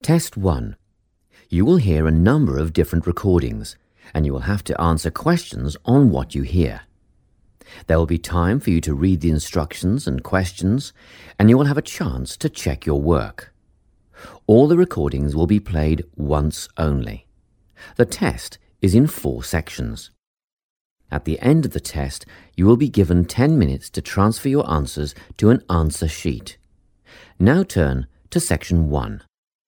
Test 1. You will hear a number of different recordings, and you will have to answer questions on what you hear. There will be time for you to read the instructions and questions, and you will have a chance to check your work. All the recordings will be played once only. The test is in 4 sections. At the end of the test, you will be given 10 minutes to transfer your answers to an answer sheet. Now turn to Section 1.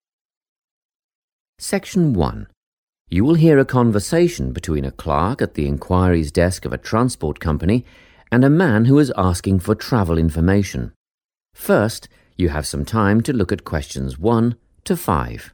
Section 1. You will hear a conversation between a clerk at the inquiries desk of a transport company and a man who is asking for travel information. First, you have some time to look at questions 1 to 5.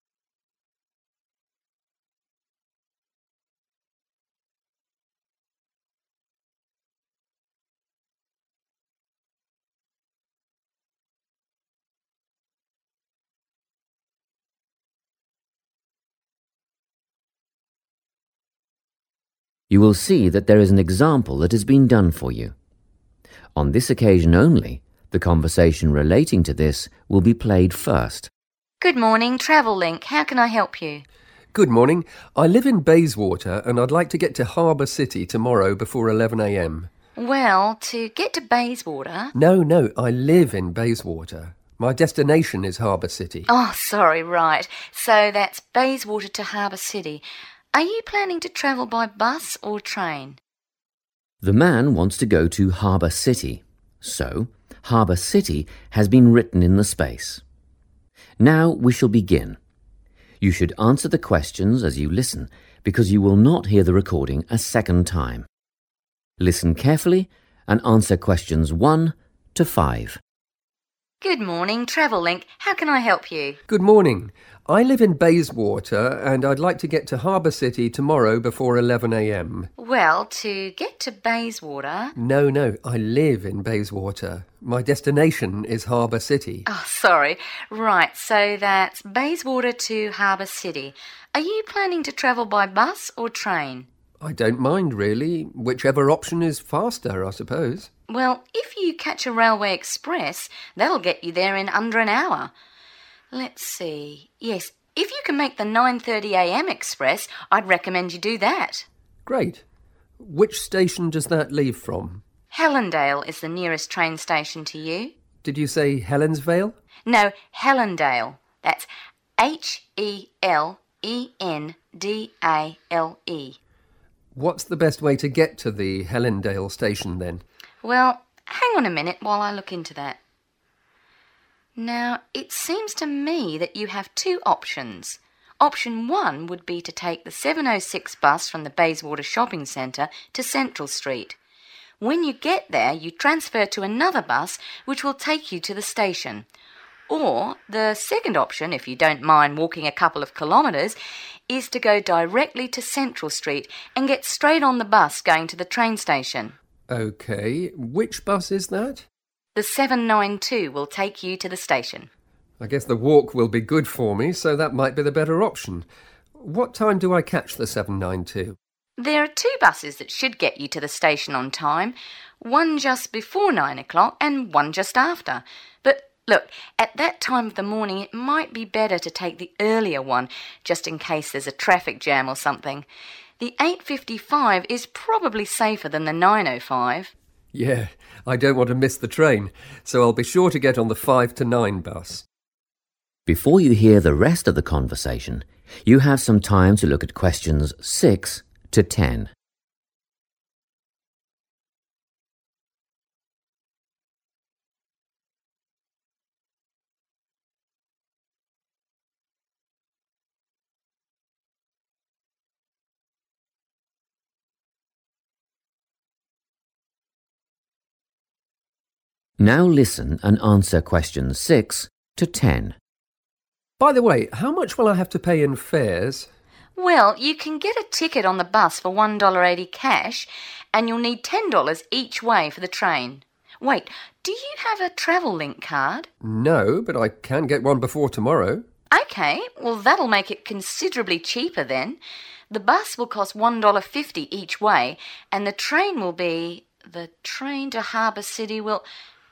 You will see that there is an example that has been done for you. On this occasion only, the conversation relating to this will be played first. Good morning, Travellink. How can I help you? Good morning. I live in Bayswater and I'd like to get to Harbour City tomorrow before 11 a.m. Well, to get to Bayswater... No, I live in Bayswater. My destination is Harbour City. Oh, sorry, right. So that's Bayswater to Harbour City. Are you planning to travel by bus or train? The man wants to go to Harbour City, so Harbour City has been written in the space. Now we shall begin. You should answer the questions as you listen, because you will not hear the recording a second time. Listen carefully and answer questions 1 to 5. Good morning, Travellink. How can I help you? Good morning. I live in Bayswater and I'd like to get to Harbour City tomorrow before 11 a.m. Well, to get to Bayswater... No, I live in Bayswater. My destination is Harbour City. Oh, sorry. Right, so that's Bayswater to Harbour City. Are you planning to travel by bus or train? I don't mind, really. Whichever option is faster, I suppose. Well, if you catch a railway express, that'll get you there in under an hour. Let's see. Yes, if you can make the 9:30 a.m. express, I'd recommend you do that. Great. Which station does that leave from? Helendale is the nearest train station to you. Did you say Helensvale? No, Helendale. That's Helendale. What's the best way to get to the Helendale station then? Well, hang on a minute while I look into that. Now, it seems to me that you have 2 options. Option 1 would be to take the 7:06 bus from the Bayswater Shopping Centre to Central Street. When you get there, you transfer to another bus which will take you to the station. Or the second option, if you don't mind walking a couple of kilometres, is to go directly to Central Street and get straight on the bus going to the train station. OK, which bus is that? The 792 will take you to the station. I guess the walk will be good for me, so that might be the better option. What time do I catch the 792? There are 2 buses that should get you to the station on time, one just before 9 o'clock and one just after. But look, at that time of the morning it might be better to take the earlier one, just in case there's a traffic jam or something. The 8:55 is probably safer than the 9:05. Yeah, I don't want to miss the train, so I'll be sure to get on the 5 to 9 bus. Before you hear the rest of the conversation, you have some time to look at questions 6 to 10. Now listen and answer questions 6 to 10. By the way, how much will I have to pay in fares? Well, you can get a ticket on the bus for $1.80 cash, and you'll need $10 each way for the train. Wait, do you have a Travellink card? No, but I can get one before tomorrow. OK, well that'll make it considerably cheaper then. The bus will cost $1.50 each way, and the train will be... The train to Harbour City will...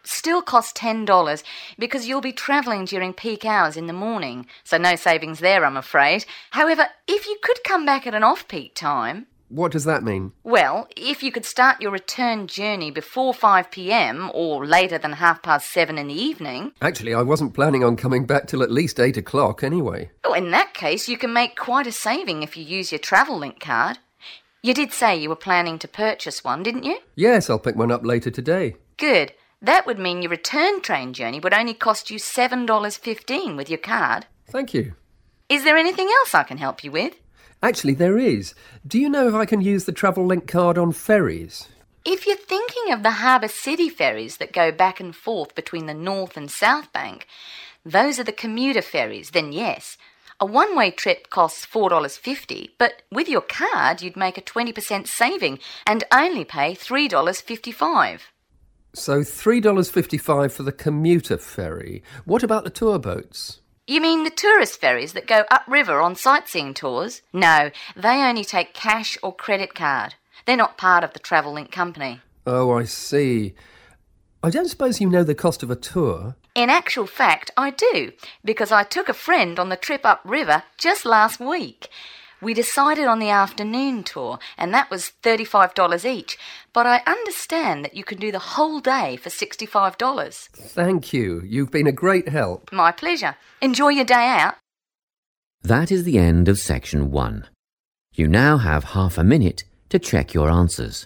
still cost $10 because you'll be travelling during peak hours in the morning, so no savings there, I'm afraid. However, if you could come back at an off-peak time... What does that mean? Well, if you could start your return journey before 5 p.m. or later than 7:30 in the evening... Actually, I wasn't planning on coming back till at least 8 o'clock anyway. Oh, in that case, you can make quite a saving if you use your Travellink card. You did say you were planning to purchase one, didn't you? Yes, I'll pick one up later today. Good. That would mean your return train journey would only cost you $7.15 with your card. Thank you. Is there anything else I can help you with? Actually, there is. Do you know if I can use the Travellink card on ferries? If you're thinking of the Harbour City ferries that go back and forth between the North and South Bank, those are the commuter ferries, then yes. A one-way trip costs $4.50, but with your card you'd make a 20% saving and only pay $3.55. So $3.55 for the commuter ferry. What about the tour boats? You mean the tourist ferries that go upriver on sightseeing tours? No, they only take cash or credit card. They're not part of the Travellink company. Oh, I see. I don't suppose you know the cost of a tour? In actual fact, I do, because I took a friend on the trip upriver just last week. We decided on the afternoon tour, and that was $35 each, but I understand that you can do the whole day for $65. Thank you. You've been a great help. My pleasure. Enjoy your day out. That is the end of section 1. You now have half a minute to check your answers.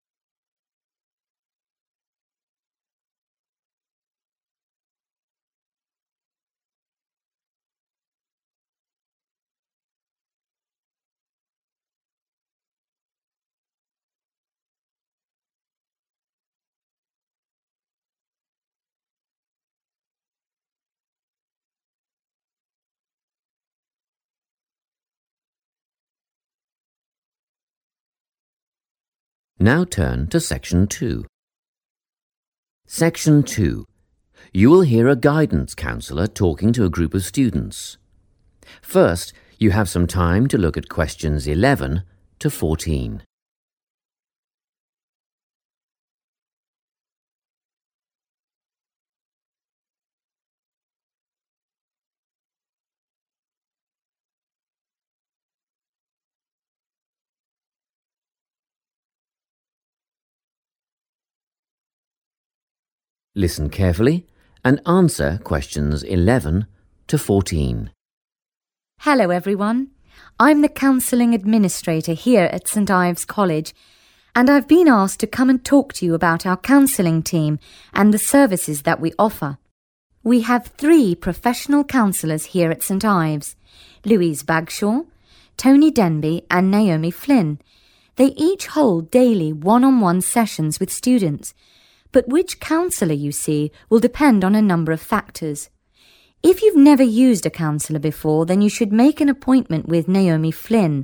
Now turn to Section 2. Section 2. You will hear a guidance counsellor talking to a group of students. First, you have some time to look at questions 11 to 14. Listen carefully and answer questions 11 to 14. Hello everyone. I'm the Counselling Administrator here at St Ives College, and I've been asked to come and talk to you about our counselling team and the services that we offer. We have 3 professional counsellors here at St Ives, Louise Bagshaw, Tony Denby and Naomi Flynn. They each hold daily one-on-one sessions with students, but which counsellor you see will depend on a number of factors. If you've never used a counsellor before, then you should make an appointment with Naomi Flynn.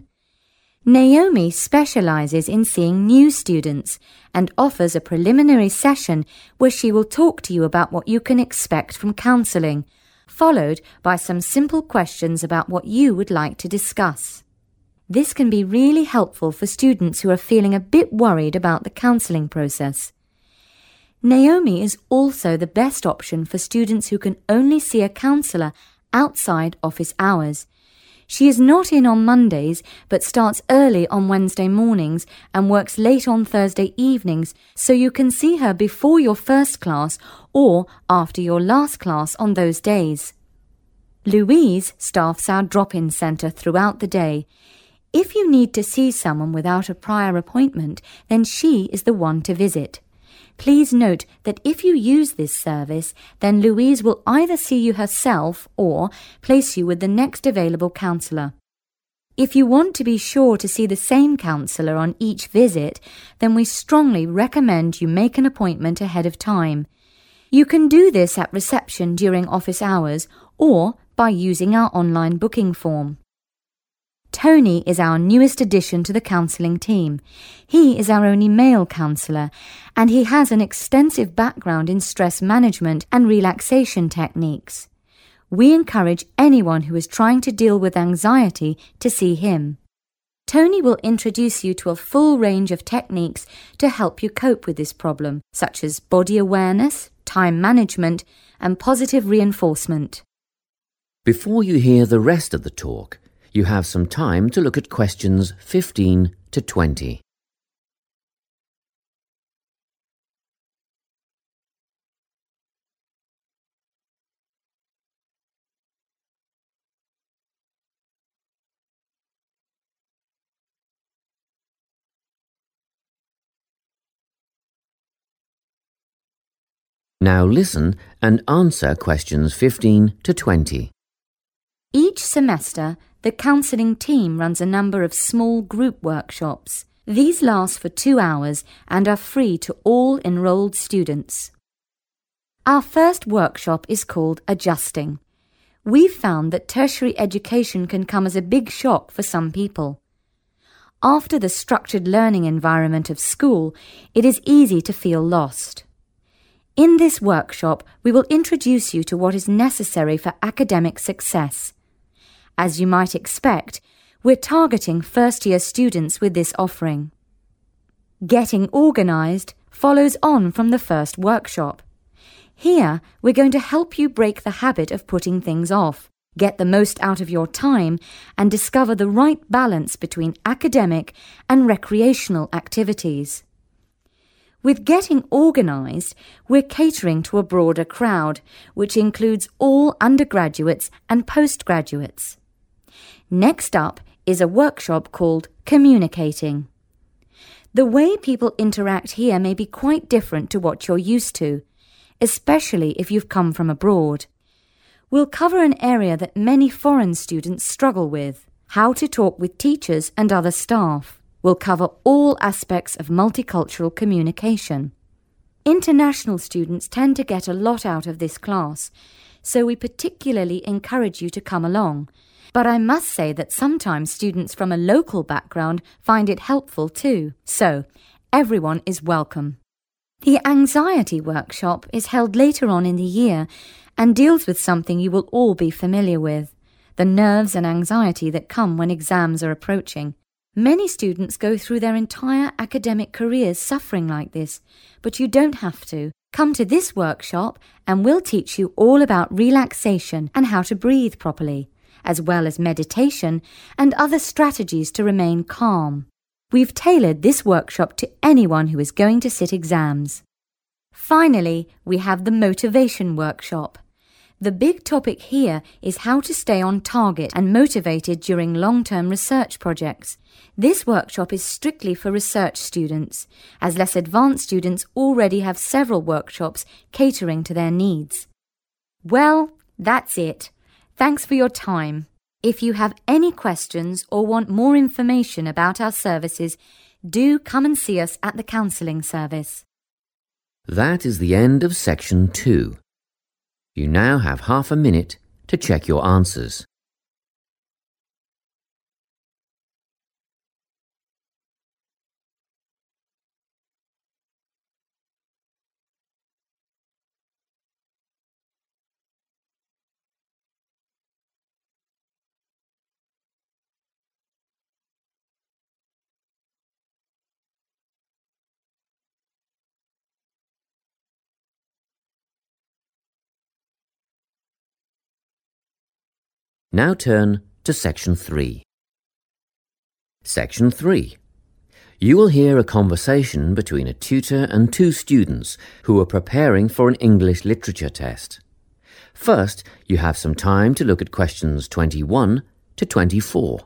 Naomi specialises in seeing new students and offers a preliminary session where she will talk to you about what you can expect from counselling, followed by some simple questions about what you would like to discuss. This can be really helpful for students who are feeling a bit worried about the counselling process. Naomi is also the best option for students who can only see a counsellor outside office hours. She is not in on Mondays but starts early on Wednesday mornings and works late on Thursday evenings, so you can see her before your first class or after your last class on those days. Louise staffs our drop-in centre throughout the day. If you need to see someone without a prior appointment, then she is the one to visit. Please note that if you use this service, then Louise will either see you herself or place you with the next available counsellor. If you want to be sure to see the same counsellor on each visit, then we strongly recommend you make an appointment ahead of time. You can do this at reception during office hours or by using our online booking form. Tony is our newest addition to the counselling team. He is our only male counsellor, and he has an extensive background in stress management and relaxation techniques. We encourage anyone who is trying to deal with anxiety to see him. Tony will introduce you to a full range of techniques to help you cope with this problem, such as body awareness, time management, and positive reinforcement. Before you hear the rest of the talk, you have some time to look at questions 15 to 20. Now listen and answer questions 15 to 20. Each semester, the counselling team runs a number of small group workshops. These last for 2 hours and are free to all enrolled students. Our first workshop is called Adjusting. We've found that tertiary education can come as a big shock for some people. After the structured learning environment of school, it is easy to feel lost. In this workshop, we will introduce you to what is necessary for academic success. As you might expect, we're targeting first-year students with this offering. Getting organised follows on from the first workshop. Here, we're going to help you break the habit of putting things off, get the most out of your time, and discover the right balance between academic and recreational activities. With Getting Organised, we're catering to a broader crowd, which includes all undergraduates and postgraduates. Next up is a workshop called Communicating. The way people interact here may be quite different to what you're used to, especially if you've come from abroad. We'll cover an area that many foreign students struggle with: how to talk with teachers and other staff. We'll cover all aspects of multicultural communication. International students tend to get a lot out of this class, so we particularly encourage you to come along. But I must say that sometimes students from a local background find it helpful too, so everyone is welcome. The Anxiety Workshop is held later on in the year and deals with something you will all be familiar with: the nerves and anxiety that come when exams are approaching. Many students go through their entire academic careers suffering like this, but you don't have to. Come to this workshop and we'll teach you all about relaxation and how to breathe properly, as well as meditation and other strategies to remain calm. We've tailored this workshop to anyone who is going to sit exams. Finally, we have the Motivation Workshop. The big topic here is how to stay on target and motivated during long-term research projects. This workshop is strictly for research students, as less advanced students already have several workshops catering to their needs. Well, that's it. Thanks for your time. If you have any questions or want more information about our services, do come and see us at the counselling service. That is the end of section 2. You now have half a minute to check your answers. Now turn to Section 3. Section 3. You will hear a conversation between a tutor and 2 students who are preparing for an English literature test. First, you have some time to look at questions 21 to 24.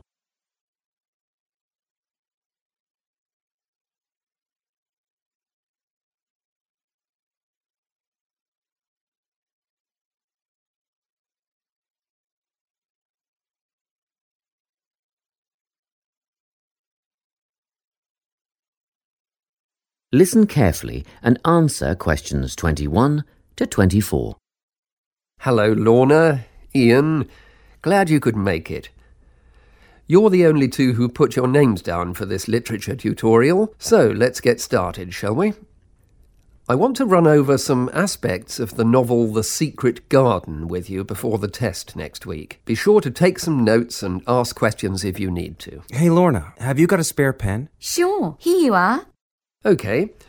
Listen carefully and answer questions 21 to 24. Hello, Lorna, Ian. Glad you could make it. You're the only 2 who put your names down for this literature tutorial, so let's get started, shall we? I want to run over some aspects of the novel The Secret Garden with you before the test next week. Be sure to take some notes and ask questions if you need to. Hey, Lorna, have you got a spare pen? Sure, here you are. OK.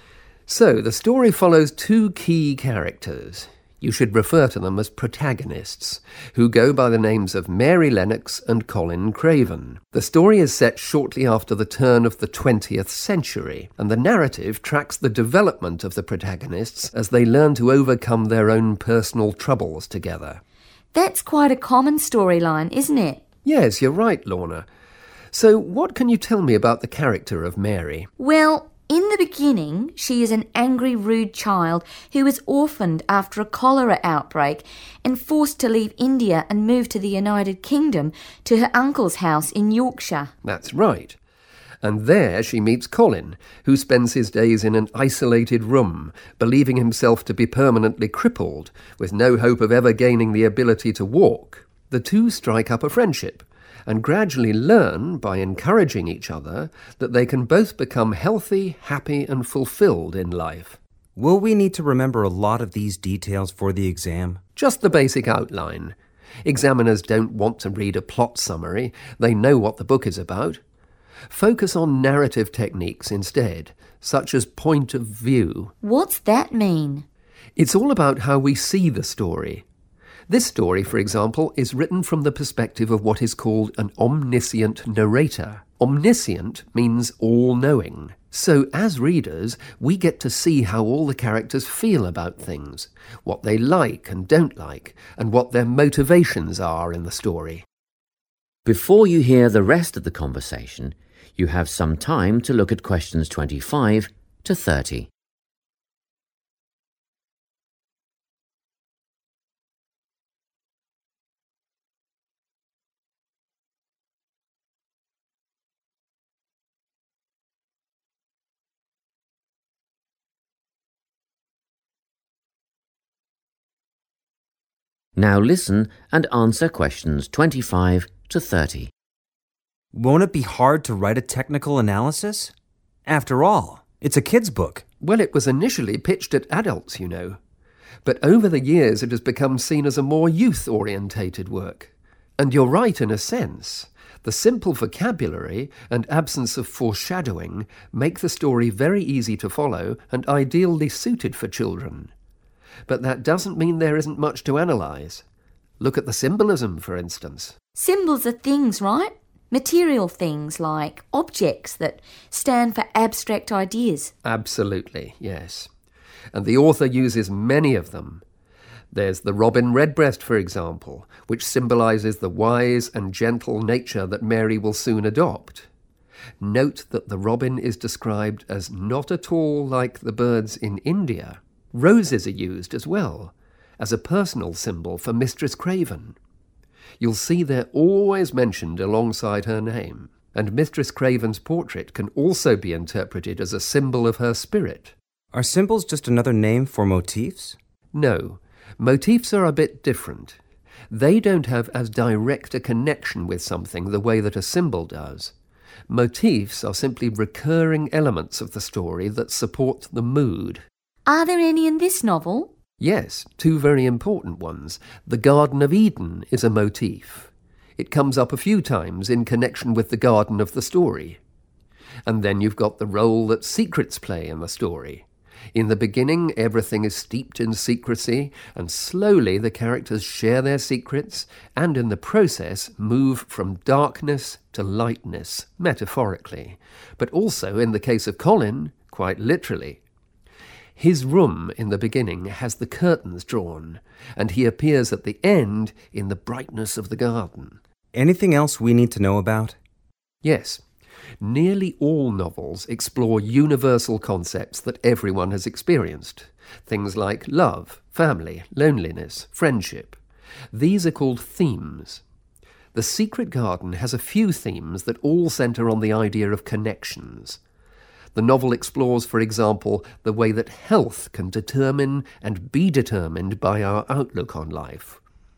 So, the story follows two key characters. You should refer to them as protagonists, who go by the names of Mary Lennox and Colin Craven. The story is set shortly after the turn of the 20th century, and the narrative tracks the development of the protagonists as they learn to overcome their own personal troubles together. That's quite a common storyline, isn't it? Yes, you're right, Lorna. So, what can you tell me about the character of Mary? Well, in the beginning, she is an angry, rude child who was orphaned after a cholera outbreak and forced to leave India and move to the United Kingdom to her uncle's house in Yorkshire. That's right. And there she meets Colin, who spends his days in an isolated room, believing himself to be permanently crippled, with no hope of ever gaining the ability to walk. The two strike up a friendship, and gradually learn, by encouraging each other, that they can both become healthy, happy, and fulfilled in life. Will we need to remember a lot of these details for the exam? Just the basic outline. Examiners don't want to read a plot summary. They know what the book is about. Focus on narrative techniques instead, such as point of view. What's that mean? It's all about how we see the story. This story, for example, is written from the perspective of what is called an omniscient narrator. Omniscient means all-knowing. So, as readers, we get to see how all the characters feel about things, what they like and don't like, and what their motivations are in the story. Before you hear the rest of the conversation, you have some time to look at questions 25 to 30. Now listen and answer questions 25 to 30. Won't it be hard to write a technical analysis? After all, it's a kid's book. Well, it was initially pitched at adults, you know. But over the years it has become seen as a more youth-orientated work. And you're right in a sense. The simple vocabulary and absence of foreshadowing make the story very easy to follow and ideally suited for children. But that doesn't mean there isn't much to analyse. Look at the symbolism, for instance. Symbols are things, right? Material things like objects that stand for abstract ideas. Absolutely, yes. And the author uses many of them. There's the robin redbreast, for example, which symbolises the wise and gentle nature that Mary will soon adopt. Note that the robin is described as not at all like the birds in India. Roses are used as well, as a personal symbol for Mistress Craven. You'll see they're always mentioned alongside her name, and Mistress Craven's portrait can also be interpreted as a symbol of her spirit. Are symbols just another name for motifs? No, motifs are a bit different. They don't have as direct a connection with something the way that a symbol does. Motifs are simply recurring elements of the story that support the mood. Are there any in this novel? Yes, two very important ones. The Garden of Eden is a motif. It comes up a few times in connection with the garden of the story. And then you've got the role that secrets play in the story. In the beginning, everything is steeped in secrecy, and slowly the characters share their secrets, and in the process move from darkness to lightness, metaphorically, but also, in the case of Colin, quite literally. His room in the beginning has the curtains drawn, and he appears at the end in the brightness of the garden. Anything else we need to know about? Yes. Nearly all novels explore universal concepts that everyone has experienced. Things like love, family, loneliness, friendship. These are called themes. The Secret Garden has a few themes that all centre on the idea of connections. The novel explores, for example, the way that health can determine and be determined by our outlook on life.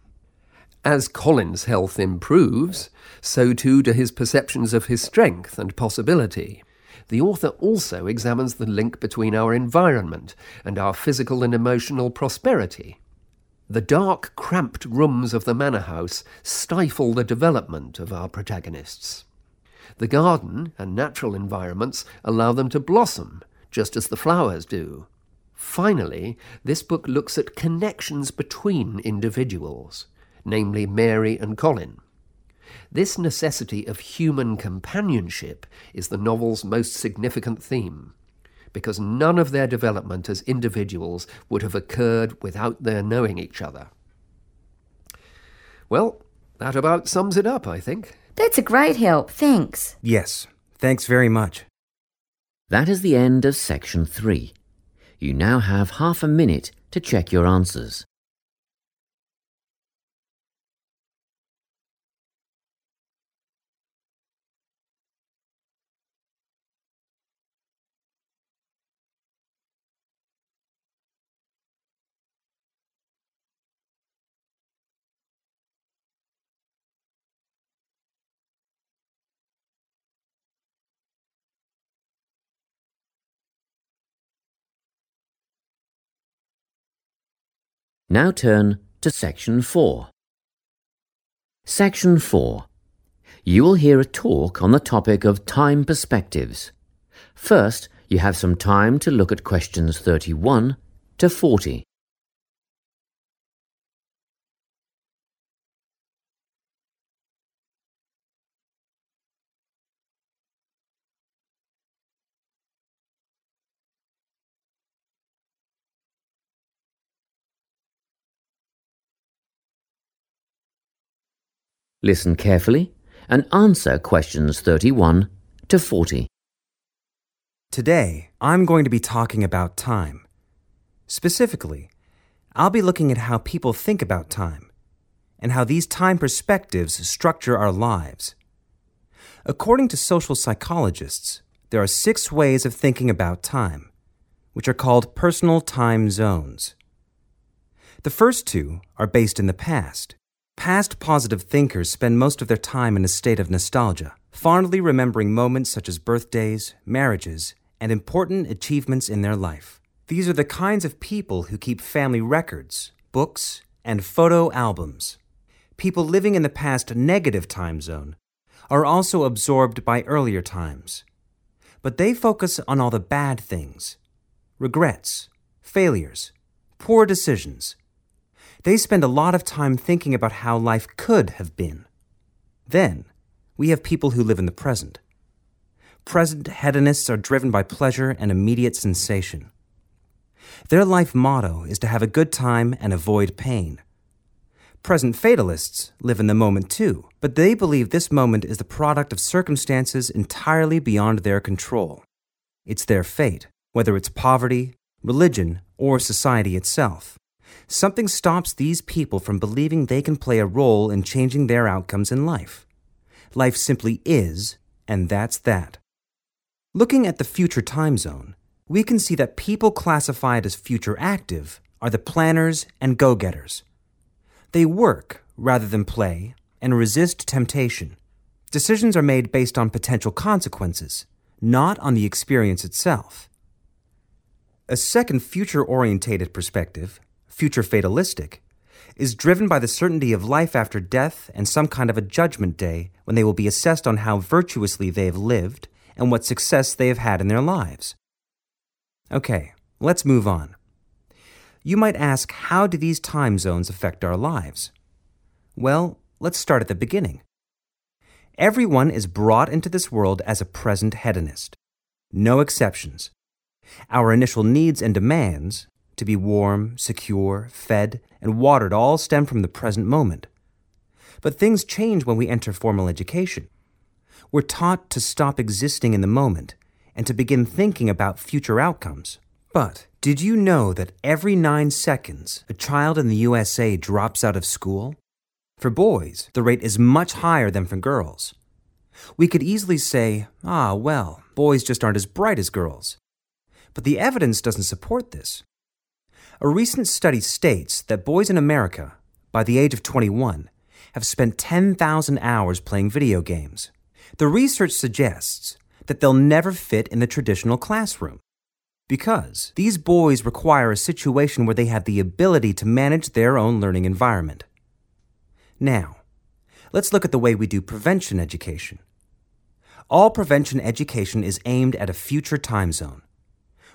As Colin's health improves, so too do his perceptions of his strength and possibility. The author also examines the link between our environment and our physical and emotional prosperity. The dark, cramped rooms of the manor house stifle the development of our protagonists. The garden and natural environments allow them to blossom, just as the flowers do. Finally, this book looks at connections between individuals, namely Mary and Colin. This necessity of human companionship is the novel's most significant theme, because none of their development as individuals would have occurred without their knowing each other. Well, that about sums it up, I think. That's a great help, thanks. Yes, thanks very much. That is the end of section 3. You now have half a minute to check your answers. Now turn to Section 4. Section 4. You will hear a talk on the topic of time perspectives. First, you have some time to look at questions 31 to 40. Listen carefully and answer questions 31 to 40. Today, I'm going to be talking about time. Specifically, I'll be looking at how people think about time and how these time perspectives structure our lives. According to social psychologists, there are 6 ways of thinking about time, which are called personal time zones. The first 2 are based in the past. Past positive thinkers spend most of their time in a state of nostalgia, fondly remembering moments such as birthdays, marriages, and important achievements in their life. These are the kinds of people who keep family records, books, and photo albums. People living in the past negative time zone are also absorbed by earlier times, but they focus on all the bad things, regrets, failures, poor decisions. They spend a lot of time thinking about how life could have been. Then, we have people who live in the present. Present hedonists are driven by pleasure and immediate sensation. Their life motto is to have a good time and avoid pain. Present fatalists live in the moment too, but they believe this moment is the product of circumstances entirely beyond their control. It's their fate, whether it's poverty, religion, or society itself. Something stops these people from believing they can play a role in changing their outcomes in life. Life simply is, and that's that. Looking at the future time zone, we can see that people classified as future active are the planners and go-getters. They work rather than play and resist temptation. Decisions are made based on potential consequences, not on the experience itself. A second future-orientated perspective, future fatalistic, is driven by the certainty of life after death and some kind of a judgment day when they will be assessed on how virtuously they have lived and what success they have had in their lives. Okay, let's move on. You might ask, how do these time zones affect our lives? Well, let's start at the beginning. Everyone is brought into this world as a present hedonist. No exceptions. Our initial needs and demands, to be warm, secure, fed, and watered, all stem from the present moment. But things change when we enter formal education. We're taught to stop existing in the moment and to begin thinking about future outcomes. But did you know that every 9 seconds, a child in the USA drops out of school? For boys, the rate is much higher than for girls. We could easily say, well, boys just aren't as bright as girls. But the evidence doesn't support this. A recent study states that boys in America, by the age of 21, have spent 10,000 hours playing video games. The research suggests that they'll never fit in the traditional classroom because these boys require a situation where they have the ability to manage their own learning environment. Now, let's look at the way we do prevention education. All prevention education is aimed at a future time zone.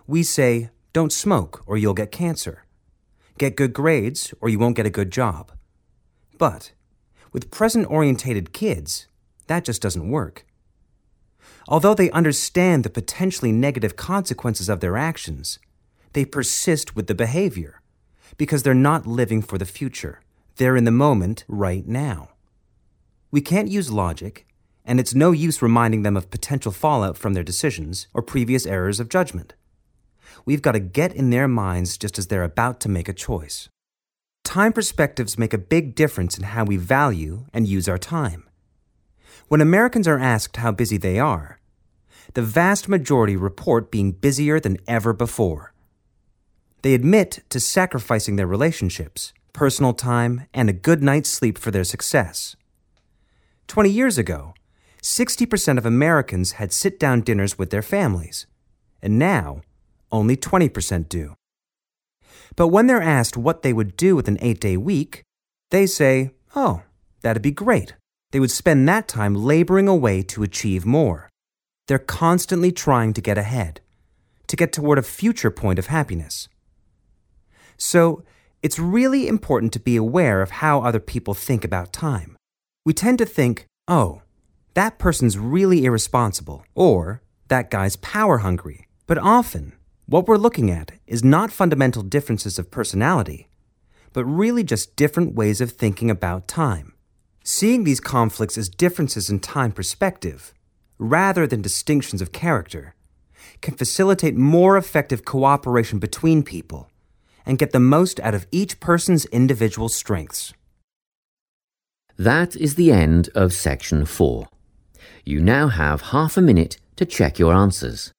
We say, don't smoke or you'll get cancer. Get good grades or you won't get a good job. But with present-orientated kids, that just doesn't work. Although they understand the potentially negative consequences of their actions, they persist with the behavior because they're not living for the future. They're in the moment right now. We can't use logic, and it's no use reminding them of potential fallout from their decisions or previous errors of judgment. We've got to get in their minds just as they're about to make a choice. Time perspectives make a big difference in how we value and use our time. When Americans are asked how busy they are, the vast majority report being busier than ever before. They admit to sacrificing their relationships, personal time, and a good night's sleep for their success. 20 years ago, 60% of Americans had sit-down dinners with their families, and now only 20% do. But when they're asked what they would do with an 8-day week, they say, oh, that'd be great. They would spend that time laboring away to achieve more. They're constantly trying to get ahead, to get toward a future point of happiness. So, it's really important to be aware of how other people think about time. We tend to think, oh, that person's really irresponsible, or that guy's power-hungry. But often, what we're looking at is not fundamental differences of personality, but really just different ways of thinking about time. Seeing these conflicts as differences in time perspective, rather than distinctions of character, can facilitate more effective cooperation between people and get the most out of each person's individual strengths. That is the end of section 4. You now have half a minute to check your answers.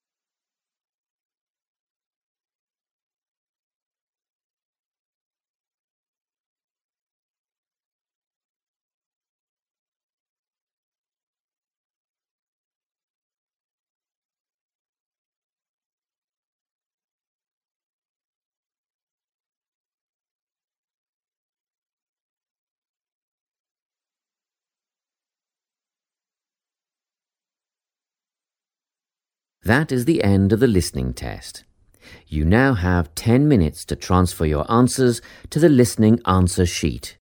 That is the end of the listening test. You now have 10 minutes to transfer your answers to the listening answer sheet.